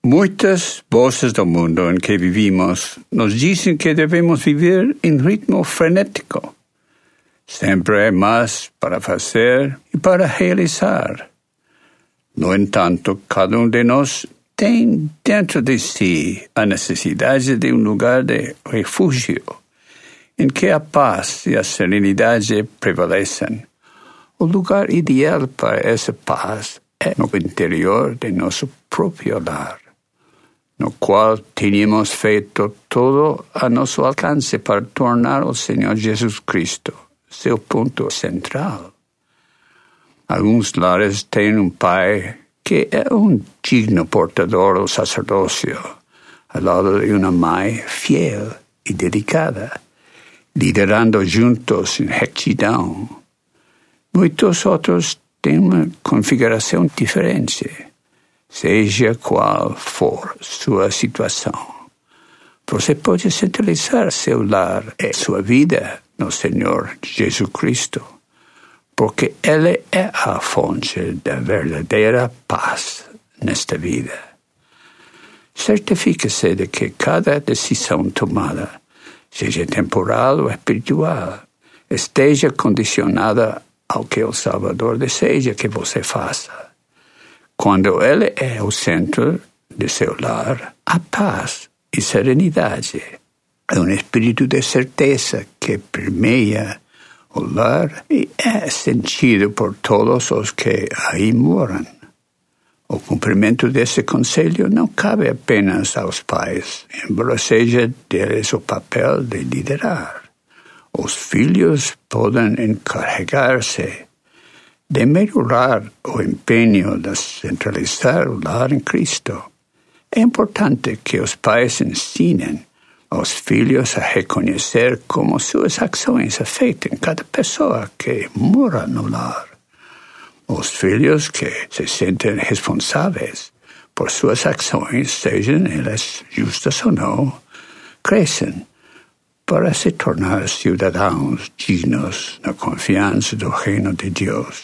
Muitas voces do mundo em que vivimos nos dizem que devemos viver em ritmo frenético. Sempre há mais para fazer e para realizar. No entanto, cada um de nós tem dentro de si a necessidade de um lugar de refúgio, em que a paz e a serenidade prevalecem. O lugar ideal para essa paz é no interior de nosso próprio lar, no qual tínhamos feito todo a nosso alcance para tornar o Senhor Jesus Cristo seu ponto central. Alguns lares têm um pai que é um digno portador do sacerdócio, ao lado de uma mãe fiel e dedicada, liderando juntos em retidão. Muitos outros têm uma configuração diferente, seja qual for sua situação. Você pode centralizar seu lar e sua vida no Senhor Jesus Cristo, porque Ele é a fonte da verdadeira paz nesta vida. Certifique-se de que cada decisão tomada, seja temporal ou espiritual, esteja condicionada ao que o Salvador deseja que você faça. Quando Ele é o centro de seu lar, há paz e serenidade. É um espírito de certeza que permeia o lar e é sentido por todos os que aí moram. O cumprimento desse conselho não cabe apenas aos pais, embora seja deles o papel de liderar. Os filhos podem encarregar-se de melhorar o empenho de centralizar o lar em Cristo. É importante que os pais ensinem aos filhos a reconhecer como suas ações afetam cada pessoa que mora no lar. Os filhos que se sentem responsáveis por suas ações, sejam elas justas ou não, crescem para se tornar cidadãos dignos na confiança do reino de Deus.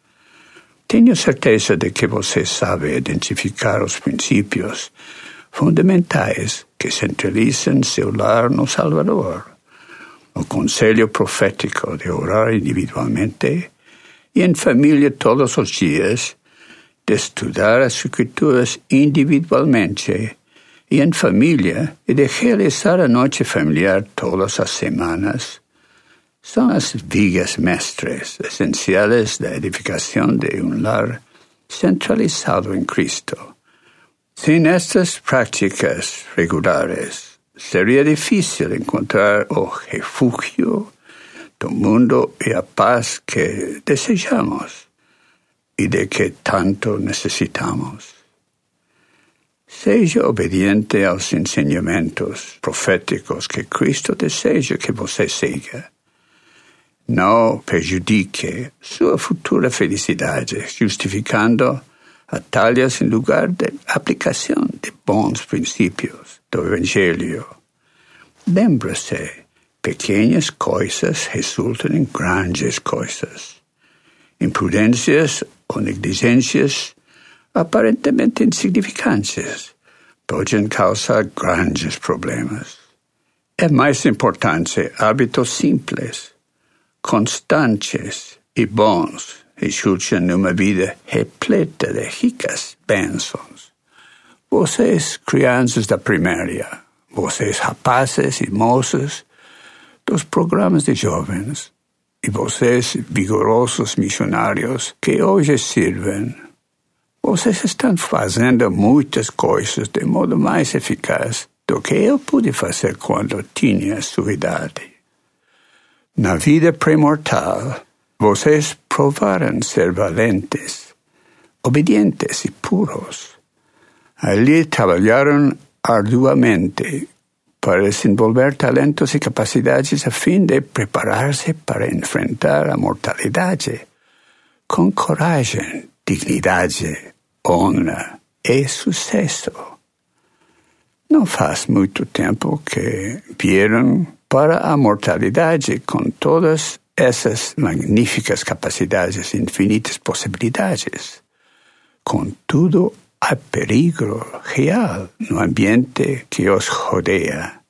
Tenho certeza de que você sabe identificar os princípios fundamentais que centralizam seu lar no Salvador. O conselho profético de orar individualmente e em família todos os dias, de estudar as Escrituras individualmente e em família e de realizar a noite familiar todas as semanas, são as vigas mestres essenciais da edificação de um lar centralizado em Cristo. Sem estas práticas regulares, seria difícil encontrar o refúgio do mundo e a paz que desejamos e de que tanto necessitamos. Seja obediente aos ensinamentos proféticos que Cristo deseja que você siga. Não prejudique sua futura felicidade, justificando atalhos em lugar de aplicação de bons princípios do Evangelho. Lembre-se, pequenas coisas resultam em grandes coisas. Imprudências ou negligências aparentemente insignificantes podem causar grandes problemas. É mais importante hábitos simples, constantes e bons resultam numa vida repleta de ricas bênçãos. Vocês, crianças da primária, vocês, rapazes e moças dos programas de jovens, e vocês, vigorosos missionários que hoje servem, vocês estão fazendo muitas coisas de modo mais eficaz do que eu pude fazer quando tinha sua idade. Na vida pré-mortal, vocês provaram ser valentes, obedientes e puros. Ali trabalharam arduamente para desenvolver talentos e capacidades a fim de preparar-se para enfrentar a mortalidade com coragem, dignidade, honra e sucesso. Não faz muito tempo que vieram para a mortalidade com todas essas magníficas capacidades, infinitas possibilidades, com tudo hay peligro real no ambiente que os rodea.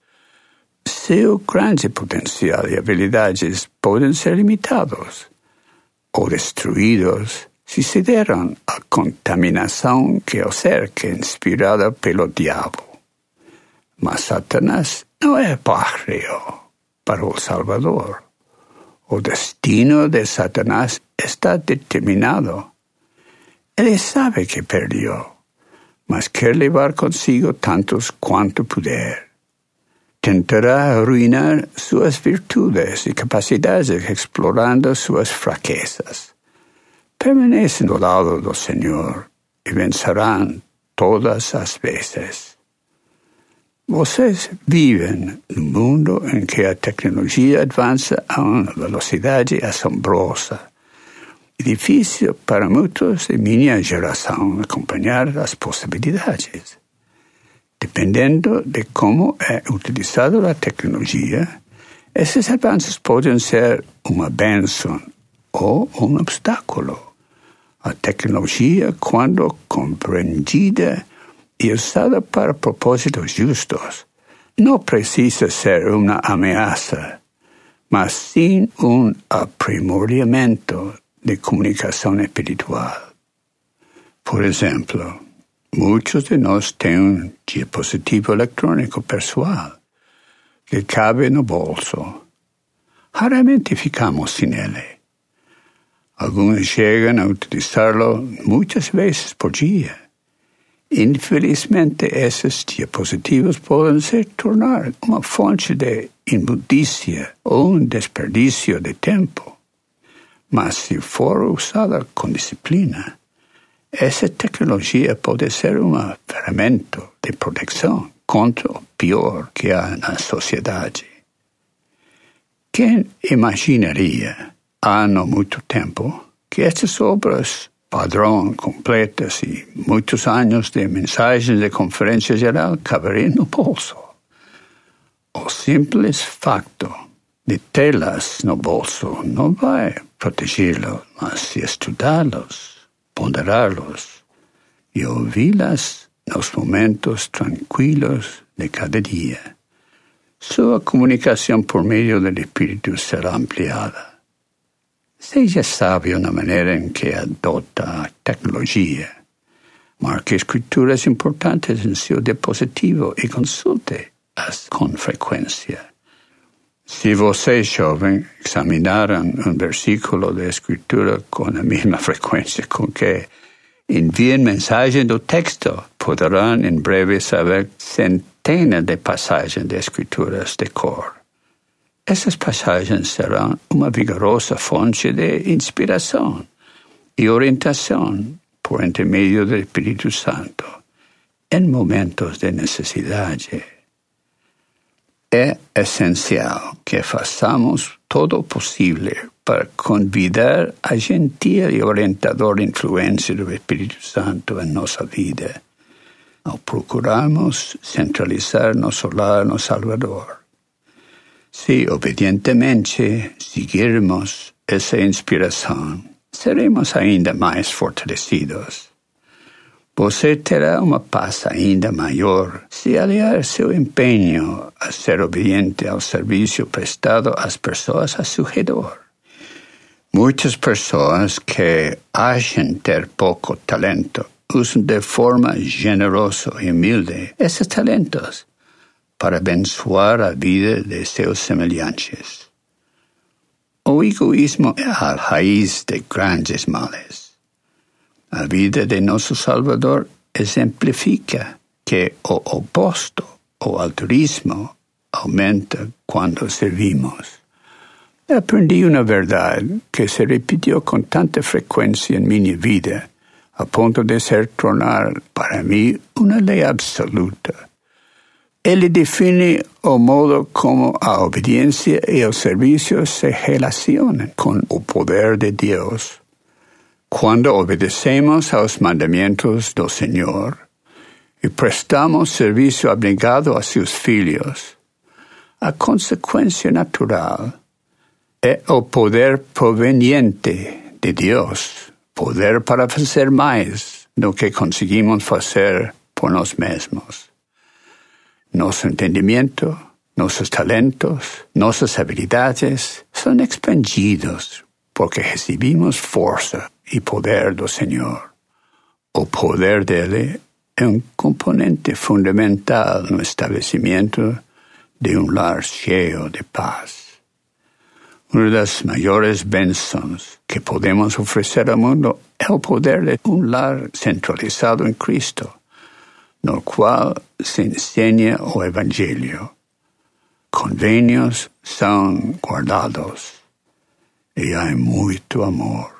Seu grande potencial y habilidades pueden ser limitados o destruídos si se deram a contaminação que o cerca inspirada pelo diabo. Mas Satanás não é barrio para o Salvador. O destino de Satanás está determinado. Ele sabe que perdeu, mas quer levar consigo tantos quanto puder. Tentará arruinar suas virtudes e capacidades explorando suas fraquezas. Permanecem do lado do Senhor e vencerão todas as vezes. Vocês vivem num mundo em que a tecnologia avança a uma velocidade assombrosa. É difícil para muitos de minha geração acompanhar as possibilidades. Dependendo de como é utilizada a tecnologia, esses avanços podem ser uma bênção ou um obstáculo. A tecnologia, quando compreendida e usada para propósitos justos, não precisa ser uma ameaça, mas sim um aprimoramento de comunicação espiritual. Por exemplo, muitos de nós têm um dispositivo eletrônico pessoal que cabe no bolso. Raramente ficamos sem ele. Alguns chegam a utilizá-lo muitas vezes por dia. Infelizmente, esses dispositivos podem se tornar uma fonte de imundícia ou um desperdício de tempo. Mas se for usada com disciplina, essa tecnologia pode ser uma ferramenta de proteção contra o pior que há na sociedade. Quem imaginaria, há não muito tempo, que estas obras padrão completas e muitos anos de mensagens de conferência geral caberiam no bolso? O simples facto de tê-las no bolso não vai protegê-los, mas se estudá-los, ponderá-los e ouvi-las nos momentos tranquilos de cada dia, sua comunicação por meio do Espírito será ampliada. Seja sábio na maneira em que adota a tecnologia. Marque escrituras importantes em seu dispositivo e consulte-as com frequência. Se você, jovem, examinaram um versículo da Escritura com a mesma frequência com que enviam mensagem do texto, poderão em breve saber centenas de passagens de Escrituras de cor. Essas passagens serão uma vigorosa fonte de inspiração e orientação por intermédio do Espírito Santo em momentos de necessidade. É essencial que façamos todo o possível para convidar a gentil e orientadora influência do Espírito Santo em nossa vida, ao procurarmos centralizar nosso lar no Salvador. Se obedientemente seguirmos essa inspiração, seremos ainda mais fortalecidos. Você terá uma paz ainda maior se aliar seu empenho a ser obediente ao serviço prestado às pessoas a seu redor. Muitas pessoas que acham ter pouco talento usam de forma generosa e humilde esses talentos para abençoar a vida de seus semelhantes. O egoísmo é a raiz de grandes males. A vida de nosso Salvador exemplifica que o oposto, o altruísmo, aumenta quando servimos. Aprendi uma verdade que se repetiu com tanta frequência em minha vida, a ponto de se tornar para mim uma lei absoluta. Ele define o modo como a obediência e o serviço se relacionam com o poder de Deus. Quando obedecemos aos mandamentos do Senhor e prestamos serviço abnegado a seus filhos, a consequência natural é o poder proveniente de Deus, poder para fazer mais, do que conseguimos fazer por nós mesmos. Nosso entendimento, nossos talentos, nossas habilidades são expandidos porque recebimos força e poder do Senhor. O poder dele é um componente fundamental no estabelecimento de um lar cheio de paz. Uma das maiores bênçãos que podemos oferecer ao mundo é o poder de um lar centralizado em Cristo, no qual se ensina o Evangelho. Convênios são guardados e há muito amor.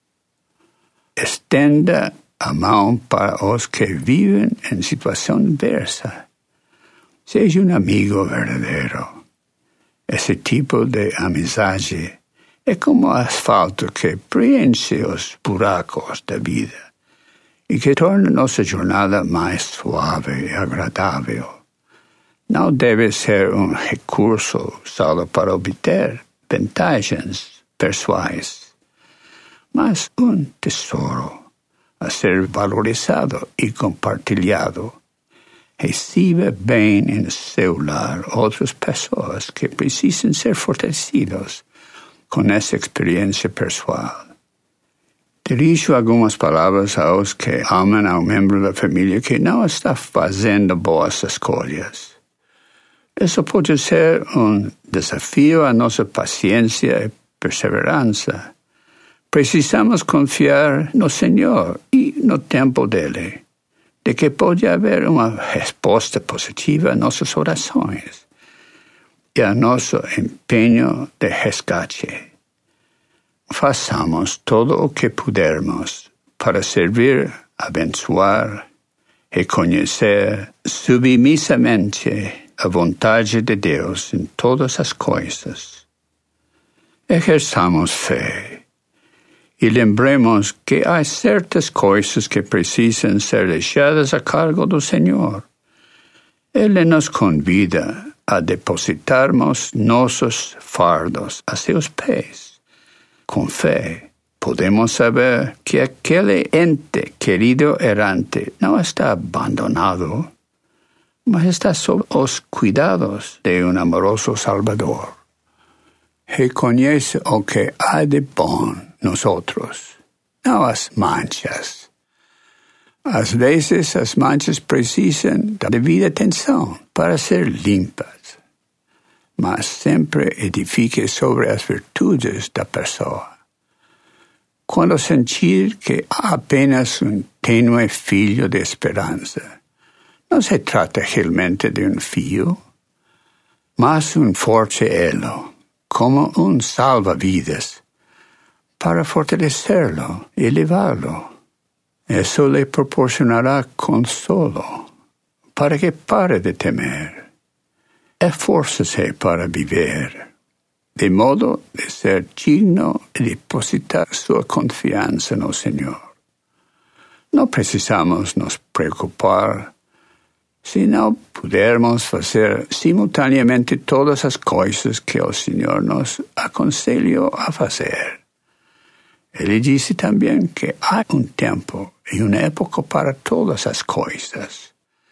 Estenda a mão para os que vivem em situação adversa. Seja um amigo verdadeiro. Esse tipo de amizade é como asfalto que preenche os buracos da vida e que torna nossa jornada mais suave e agradável. Não deve ser um recurso usado para obter vantagens pessoais, mas um tesouro a ser valorizado e compartilhado. Receba bem em seu lar outras pessoas que precisam ser fortalecidas com essa experiência pessoal. Dirijo algumas palavras aos que amam ao membro da família que não está fazendo boas escolhas. Isso pode ser um desafio à nossa paciência e perseverança. Precisamos confiar no Senhor e no tempo dele, de que pode haver uma resposta positiva a nossas orações e a nosso empenho de resgate. Façamos todo o que pudermos para servir, abençoar, reconhecer submissamente a vontade de Deus em todas as coisas. Exerçamos fé e lembremos que há certas coisas que precisam ser deixadas a cargo do Senhor. Ele nos convida a depositarmos nossos fardos a seus pés. Com fé, podemos saber que aquele ente querido errante não está abandonado, mas está sob os cuidados de um amoroso Salvador. Reconhece o que há de bom nos outros, não as manchas. Às vezes as manchas precisam da devida atenção para ser limpas, mas sempre edifique sobre as virtudes da pessoa. Quando sentir que há apenas um tênue fio de esperança, não se trata realmente de um fio, mas um forte elo, como um salva-vidas, para fortalecê-lo e levá-lo. Isso lhe proporcionará consolo, para que pare de temer. Esforce-se para viver, de modo de ser digno e depositar sua confiança no Senhor. Não precisamos nos preocupar se não pudermos fazer simultaneamente todas as coisas que o Senhor nos aconselhou a fazer. Ele disse também que há um tempo e uma época para todas as coisas.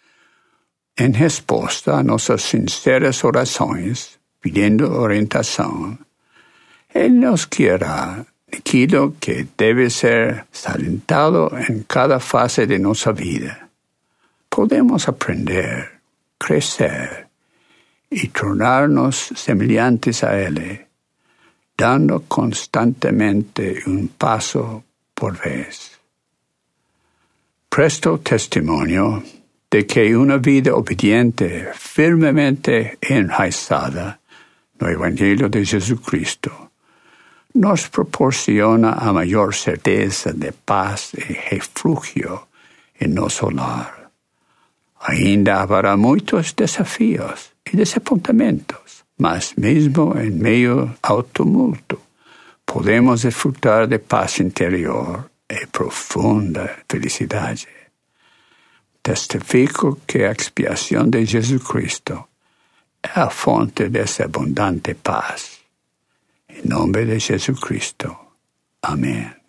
Em resposta a nossas sinceras orações, pedindo orientação, Ele nos guiará aquilo que deve ser salientado em cada fase de nossa vida. Podemos aprender, crescer e tornar-nos semelhantes a Ele, dando constantemente un paso por vez. Presto testimonio de que una vida obediente, firmemente enraizada no Evangelio de Jesucristo, nos proporciona a mayor certeza de paz y refugio en nuestro lar. Ainda habrá muitos desafios y desapontamentos, mas mesmo en medio ao tumulto, podemos desfrutar de paz interior e profunda felicidade. Testifico que a expiação de Jesucristo é a fonte dessa abundante paz. Em nome de Jesucristo. Amém.